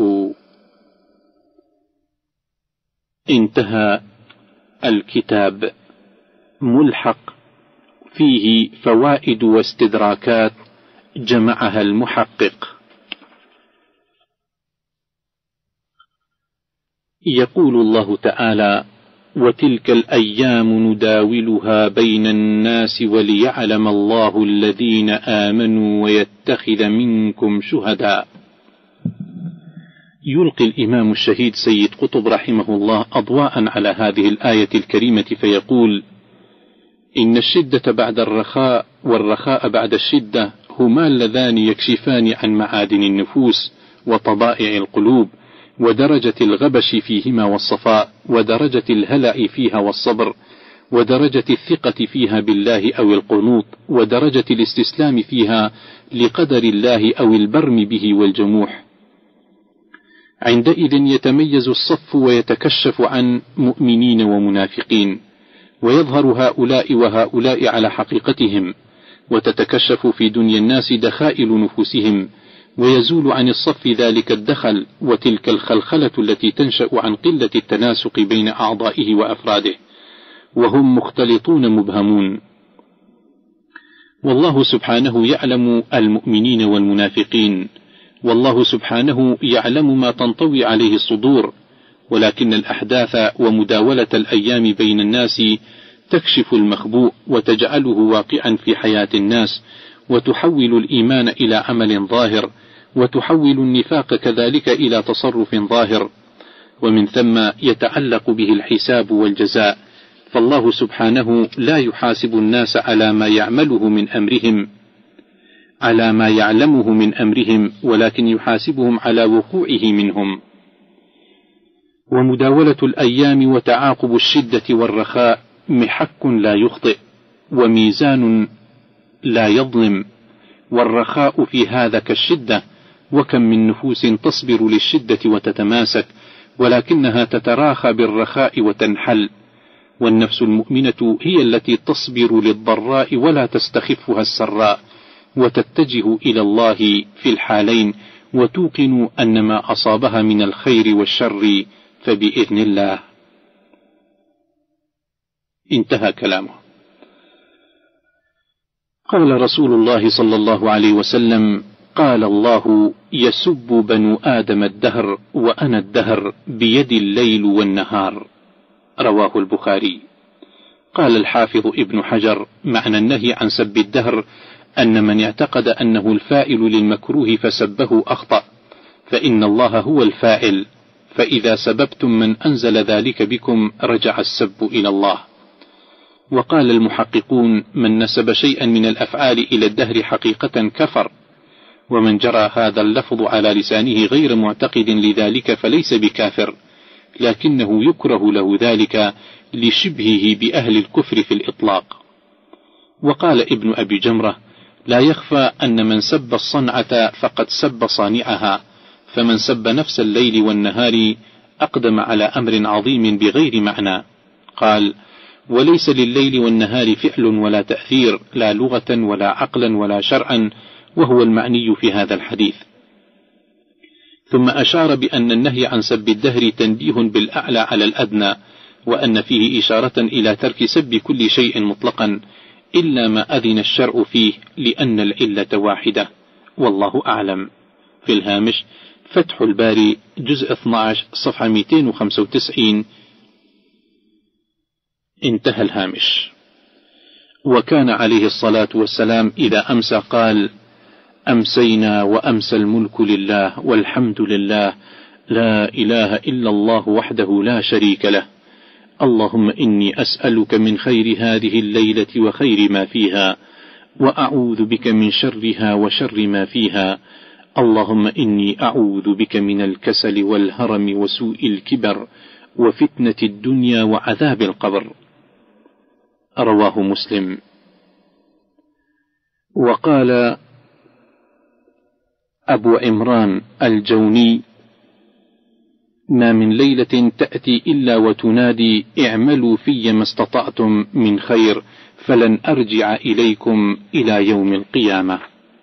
انتهى الكتاب. ملحق فيه فوائد واستدراكات جمعها المحقق. يقول الله تعالى: وتلك الأيام نداولها بين الناس وليعلم الله الذين آمنوا ويتخذ منكم شهداء. يلقي الإمام الشهيد سيد قطب رحمه الله أضواء على هذه الآية الكريمة فيقول: إن الشدة بعد الرخاء والرخاء بعد الشدة هما اللذان يكشفان عن معادن النفوس وطبائع القلوب، ودرجة الغبش فيهما والصفاء، ودرجة الهلع فيها والصبر، ودرجة الثقة فيها بالله أو القنوط، ودرجة الاستسلام فيها لقدر الله أو البرم به والجموح. عندئذ يتميز الصف ويتكشف عن مؤمنين ومنافقين، ويظهر هؤلاء وهؤلاء على حقيقتهم، وتتكشف في دنيا الناس دخائل نفوسهم، ويزول عن الصف ذلك الدخل وتلك الخلخلة التي تنشأ عن قلة التناسق بين أعضائه وأفراده، وهم مختلطون مبهمون. والله سبحانه يعلم المؤمنين والمنافقين، والله سبحانه يعلم ما تنطوي عليه الصدور، ولكن الأحداث ومداولة الأيام بين الناس تكشف المخبوء وتجعله واقعا في حياة الناس، وتحول الإيمان إلى عمل ظاهر، وتحول النفاق كذلك إلى تصرف ظاهر، ومن ثم يتعلق به الحساب والجزاء. فالله سبحانه لا يحاسب الناس على ما يعمله من أمرهم على ما يعلمه من أمرهم، ولكن يحاسبهم على وقوعه منهم. ومداولة الأيام وتعاقب الشدة والرخاء محك لا يخطئ، وميزان لا يظلم، والرخاء في هذا كالشدة، وكم من نفوس تصبر للشدة وتتماسك، ولكنها تتراخى بالرخاء وتنحل. والنفس المؤمنة هي التي تصبر للضراء ولا تستخفها السراء، وتتجه إلى الله في الحالين، وتوقن أن ما أصابها من الخير والشر فبإذن الله. انتهى كلامه. قال رسول الله صلى الله عليه وسلم: قال الله: يسب بنو آدم الدهر وأنا الدهر بيدي الليل والنهار. رواه البخاري. قال الحافظ ابن حجر: معنى النهي عن سب الدهر أن من اعتقد أنه الفاعل للمكروه فسبه أخطأ، فإن الله هو الفاعل، فإذا سببتم من أنزل ذلك بكم رجع السب إلى الله. وقال المحققون: من نسب شيئا من الأفعال إلى الدهر حقيقة كفر، ومن جرى هذا اللفظ على لسانه غير معتقد لذلك فليس بكافر، لكنه يكره له ذلك لشبهه بأهل الكفر في الإطلاق. وقال ابن أبي جمرة: لا يخفى أن من سب الصنعة فقد سب صانعها، فمن سب نفس الليل والنهار أقدم على أمر عظيم بغير معنى. قال: وليس لليل والنهار فعل ولا تأثير، لا لغة ولا عقلا ولا شرعا، وهو المعني في هذا الحديث. ثم أشار بأن النهي عن سب الدهر تنبيه بالأعلى على الأدنى، وأن فيه إشارة إلى ترك سب كل شيء مطلقا إلا ما أذن الشرع فيه، لأن العلة واحدة، والله أعلم. في الهامش: فتح الباري جزء اثني عشر صفحة مئتين وخمسة وتسعين انتهى الهامش. وكان عليه الصلاة والسلام إذا أمسى قال: أمسينا وأمسى الملك لله والحمد لله، لا إله إلا الله وحده لا شريك له، اللهم إني أسألك من خير هذه الليلة وخير ما فيها، وأعوذ بك من شرها وشر ما فيها، اللهم إني أعوذ بك من الكسل والهرم وسوء الكبر وفتنة الدنيا وعذاب القبر. رواه مسلم. وقال أبو عمران الجوني: ما من ليلة تأتي إلا وتنادي: اعملوا في ما استطعتم من خير فلن أرجع إليكم إلى يوم القيامة.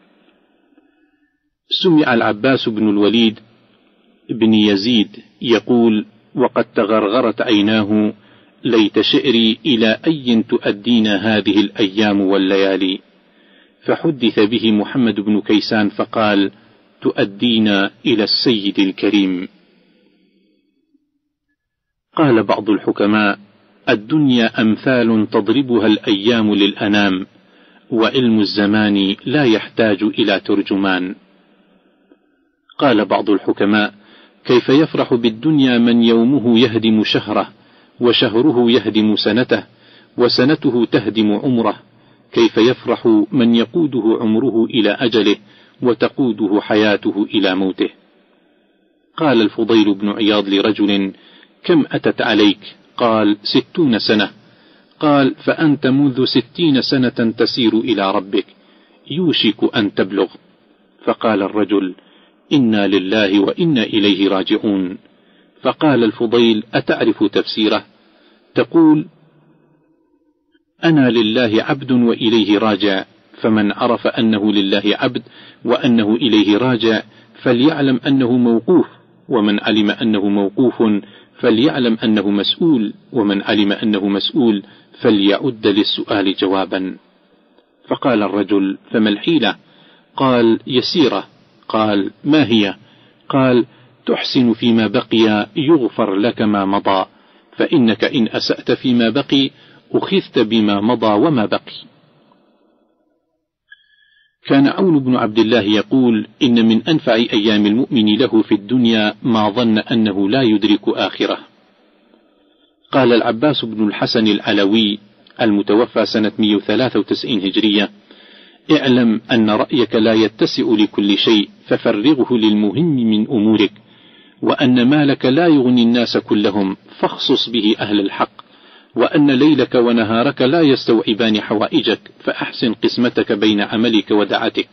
سمع العباس بن الوليد بن يزيد يقول: وقد تغرغرت عيناه: ليت شعري إلى أي تؤدينا هذه الأيام والليالي. فحدث به محمد بن كيسان فقال: تؤدينا إلى السيد الكريم. قال بعض الحكماء: الدنيا أمثال تضربها الأيام للأنام، وعلم الزمان لا يحتاج إلى ترجمان. قال بعض الحكماء: كيف يفرح بالدنيا من يومه يهدم شهره، وشهره يهدم سنته، وسنته تهدم عمره؟ كيف يفرح من يقوده عمره إلى أجله، وتقوده حياته إلى موته؟ قال الفضيل بن عياض لرجل: كم أتت عليك؟ قال: ستون سنة. قال: فأنت منذ ستين سنة تسير إلى ربك، يوشك أن تبلغ. فقال الرجل: إنا لله وإنا إليه راجعون. فقال الفضيل: أتعرف تفسيره؟ تقول: أنا لله عبد وإليه راجع، فمن عرف أنه لله عبد وأنه إليه راجع فليعلم أنه موقوف، ومن علم أنه موقوف فليعلم أنه مسؤول، ومن علم أنه مسؤول فليعد للسؤال جوابا. فقال الرجل: فما الحيلة؟ قال: يسيرة. قال: ما هي؟ قال: تحسن فيما بقي يغفر لك ما مضى، فإنك إن أسأت فيما بقي أخذت بما مضى وما بقي. كان عون بن عبد الله يقول: إن من أنفع أيام المؤمن له في الدنيا ما ظن أنه لا يدرك آخرة. قال العباس بن الحسن العلوي المتوفى سنة مئة وثلاثة وتسعين هجرية: اعلم أن رأيك لا يتسع لكل شيء، ففرغه للمهم من أمورك، وأن مالك لا يغني الناس كلهم، فاخصص به أهل الحق، وأن ليلك ونهارك لا يستوعبان حوائجك، فأحسن قسمتك بين عملك ودعتك.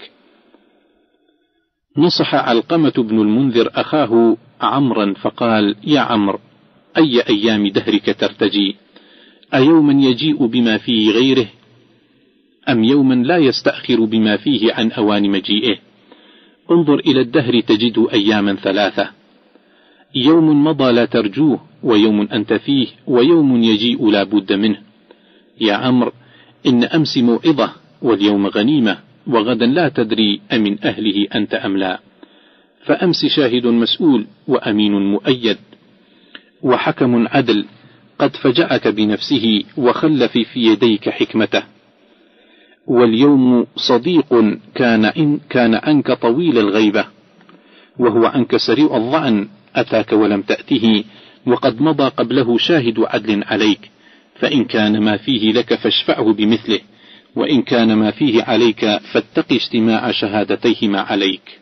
نصح علقمة بن المنذر أخاه عمرا فقال: يا عمرو، أي أيام دهرك ترتجي؟ أيوما يجيء بما فيه غيره، أم يوما لا يستأخر بما فيه عن أوان مجيئه؟ انظر إلى الدهر تجد أياما ثلاثة: يوم مضى لا ترجوه، ويوم أنت فيه، ويوم يجيء لا بد منه. يا عمرو، إن أمس موعظة، واليوم غنيمة، وغدا لا تدري أمن أهله أنت أم لا. فأمس شاهد مسؤول، وأمين مؤيد، وحكم عدل، قد فجأك بنفسه وخلف في يديك حكمته. واليوم صديق كان إن كان عنك طويل الغيبة، وهو عنك سريع الظعن، أتاك ولم تأته، وقد مضى قبله شاهد عدل عليك، فإن كان ما فيه لك فاشفعه بمثله، وإن كان ما فيه عليك فاتق اجتماع شهادتيهما عليك.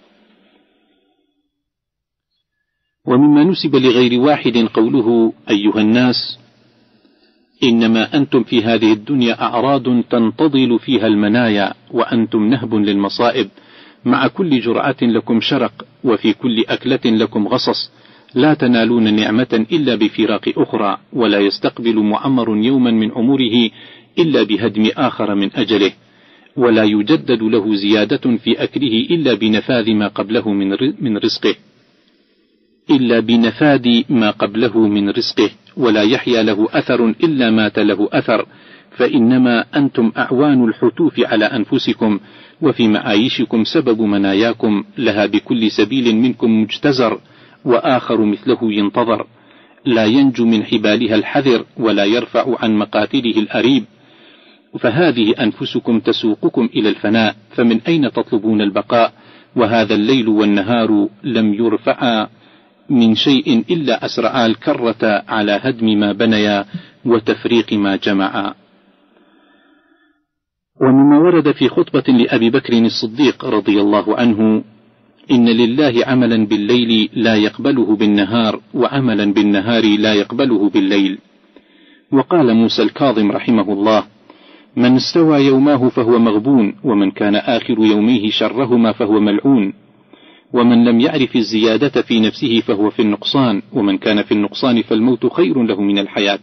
ومما نسب لغير واحد قوله: أيها الناس، إنما أنتم في هذه الدنيا أعراض تنتظل فيها المنايا، وأنتم نهب للمصائب، مع كل جرعة لكم شرق، وفي كل أكلة لكم غصص، لا تنالون نعمة إلا بفراق أخرى، ولا يستقبل معمر يوما من عمره إلا بهدم آخر من أجله، ولا يجدد له زيادة في أكله إلا بنفاذ ما قبله من رزقه إلا بنفاذ ما قبله من رزقه ولا يحيا له أثر إلا مات له أثر، فإنما أنتم أعوان الحتوف على أنفسكم، وفي معايشكم سبب مناياكم، لها بكل سبيل منكم مجتزر، وآخر مثله ينتظر. لا ينجو من حبالها الحذر ولا يرفع عن مقاتله الأريب، فهذه أنفسكم تسوقكم إلى الفناء، فمن أين تطلبون البقاء؟ وهذا الليل والنهار لم يرفعا من شيء إلا أسرعا الكرة على هدم ما بنيا وتفريق ما جمعا. ومما ورد في خطبة لأبي بكر الصديق رضي الله عنه: إن لله عملا بالليل لا يقبله بالنهار، وعملا بالنهار لا يقبله بالليل. وقال موسى الكاظم رحمه الله: من استوى يوماه فهو مغبون، ومن كان آخر يوميه شرهما فهو ملعون، ومن لم يعرف الزيادة في نفسه فهو في النقصان، ومن كان في النقصان فالموت خير له من الحياة.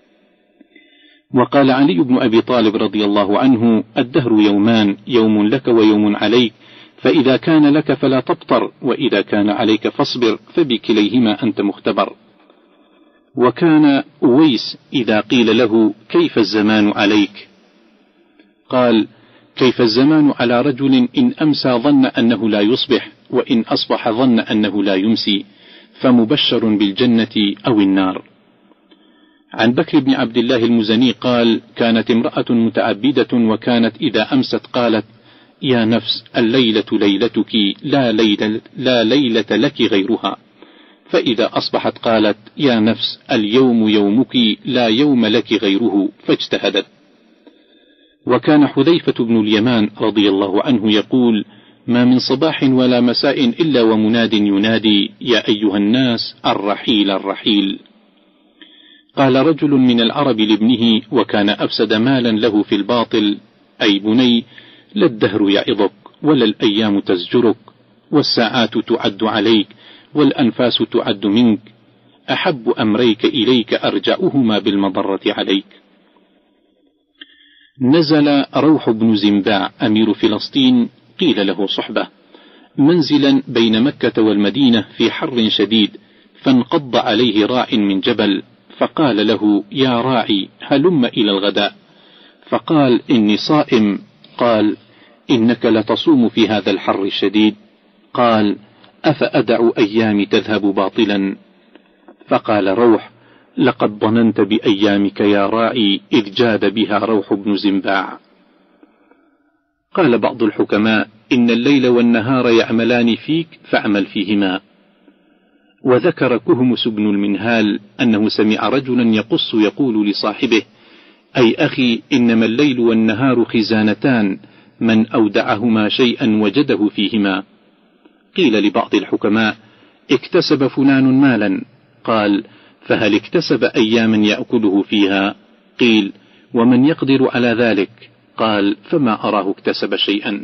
وقال علي بن أبي طالب رضي الله عنه: الدهر يومان، يوم لك ويوم عليك، فإذا كان لك فلا تبطر، وإذا كان عليك فاصبر، فبكليهما أنت مختبر. وكان أويس إذا قيل له: كيف الزمان عليك؟ قال: كيف الزمان على رجل إن أمسى ظن أنه لا يصبح، وإن أصبح ظن أنه لا يمسي، فمبشر بالجنة أو النار. عن بكر بن عبد الله المزني قال: كانت امرأة متعبدة، وكانت إذا أمست قالت: يا نفس، الليلة ليلتك، لا ليلة, لا ليلة لك غيرها. فإذا أصبحت قالت: يا نفس، اليوم يومك، لا يوم لك غيره، فاجتهدت. وكان حذيفة بن اليمان رضي الله عنه يقول: ما من صباح ولا مساء إلا ومناد ينادي: يا أيها الناس، الرحيل الرحيل. قال رجل من العرب لابنه، وكان أفسد مالا له في الباطل: أي بني، لا الدهر يعظك، ولا الأيام تزجرك، والساعات تعد عليك، والأنفاس تعد منك، أحب أمريك إليك أرجعهما بالمضرة عليك. نزل روح بن زنباع أمير فلسطين، قيل له صحبة، منزلا بين مكة والمدينة في حر شديد، فانقض عليه راع من جبل، فقال له: يا راعي، هلم إلى الغداء. فقال: إني صائم. قال: إنك لتصوم في هذا الحر الشديد. قال: أفأدع أيامي تذهب باطلا؟ فقال روح: لقد ظننت بأيامك يا راعي، إذ جاد بها روح بن زنباع. قال بعض الحكماء: إن الليل والنهار يعملان فيك، فاعمل فيهما. وذكر كهمس بن المنهال أنه سمع رجلا يقص يقول لصاحبه: أي أخي، إنما الليل والنهار خزانتان، من أودعهما شيئا وجده فيهما. قيل لبعض الحكماء: اكتسب فلان مالا. قال: فهل اكتسب أياما يأكله فيها؟ قيل: ومن يقدر على ذلك؟ قال: فما أراه اكتسب شيئا.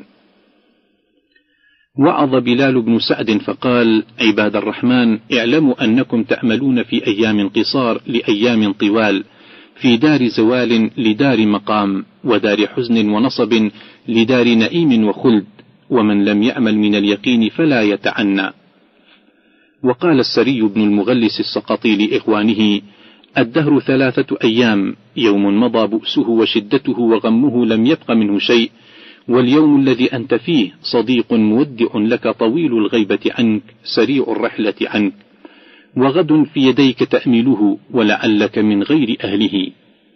وعظ بلال بن سعد فقال: عباد الرحمن، اعلموا أنكم تأملون في أيام قصار لأيام طوال، في دار زوال لدار مقام، ودار حزن ونصب لدار نئيم وخلد، ومن لم يعمل من اليقين فلا يتعنى. وقال السري بن المغلس السقطي لإخوانه: الدهر ثلاثة أيام، يوم مضى بؤسه وشدته وغمه لم يبق منه شيء، واليوم الذي أنت فيه صديق مودع لك طويل الغيبة عنك، سريع الرحلة عنك، وغد في يديك تأمله، ولعلك من غير أهله.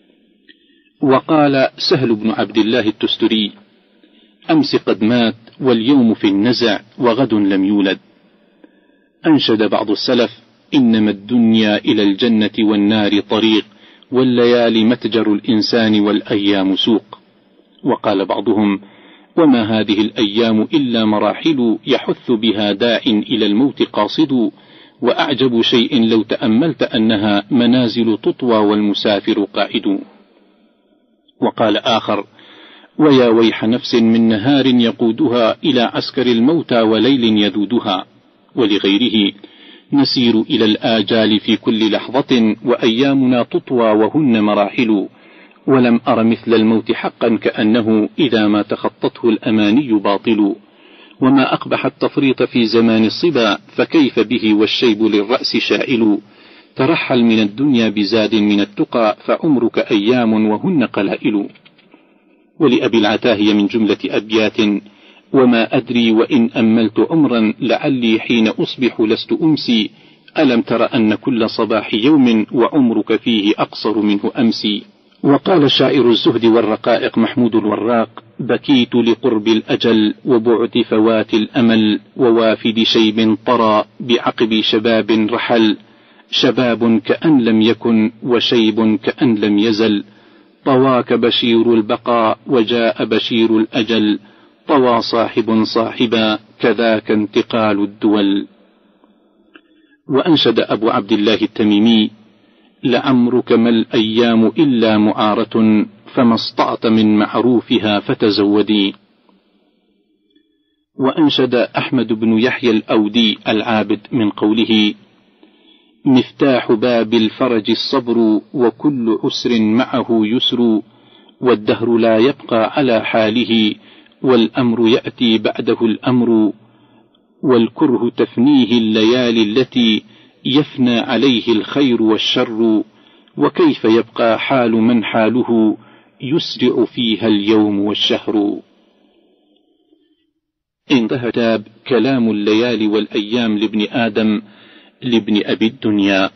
وقال سهل بن عبد الله التستري: أمس قد مات، واليوم في النزع، وغد لم يولد. أنشد بعض السلف: إنما الدنيا إلى الجنة والنار طريق، والليالي متجر الإنسان، والأيام سوق. وقال بعضهم: وما هذه الأيام إلا مراحل، يحث بها داع إلى الموت قاصد، وأعجب شيء لو تأملت أنها منازل تطوى والمسافر قائد. وقال آخر: ويا ويح نفس من نهار يقودها إلى عسكر الموتى، وليل يذودها. ولغيره: نسير إلى الآجال في كل لحظة، وأيامنا تطوى وهن مراحل، ولم أر مثل الموت حقا، كأنه إذا ما تخطته الأماني باطل. وما أقبح التفريط في زمان الصبا، فكيف به والشيب للرأس شائل. ترحل من الدنيا بزاد من التقى، فعمرك أيام وهن قلائل. ولأبي العتاهي من جملة أبيات: وما أدري وإن أملت عمرا، لعلي حين أصبح لست أمسي، ألم تر أن كل صباح يوم وعمرك فيه أقصر منه أمس. وقال شاعر الزهد والرقائق محمود الوراق: بكيت لقرب الأجل وبعد فوات الأمل، ووافد شيب طرى بعقب شباب رحل، شباب كأن لم يكن وشيب كأن لم يزل، طواك بشير البقاء وجاء بشير الأجل، طوى صاحب صاحبا كذاك انتقال الدول. وأنشد أبو عبد الله التميمي: لعمرك ما الأيام إلا معارة، فما استطعت من معروفها فتزودي. وأنشد أحمد بن يحيى الأودي العابد من قوله: مفتاح باب الفرج الصبر، وكل عسر معه يسر، والدهر لا يبقى على حاله، والأمر يأتي بعده الأمر، والكره تفنيه الليالي التي يفنى عليه الخير والشر، وكيف يبقى حال من حاله يسرع فيها اليوم والشهر. انتهى كتاب كلام الليالي والأيام لابن آدم لابن أبي الدنيا.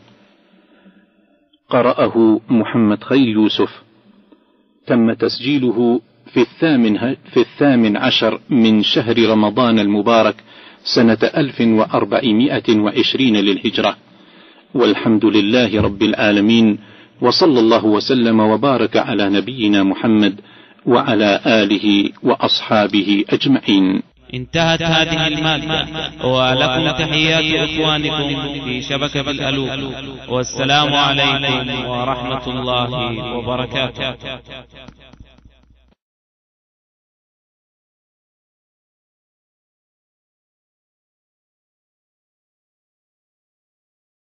قرأه محمد خير يوسف. تم تسجيله في الثامن, في الثامن عشر من شهر رمضان المبارك سنة ألف وأربعمائة وعشرين للهجرة. والحمد لله رب العالمين، وصلى الله وسلم وبارك على نبينا محمد وعلى آله وأصحابه أجمعين. انتهت هذه المادة، ولكم تحيات إخوانكم في شبكة الألوف، والسلام عليكم ورحمة الله وبركاته.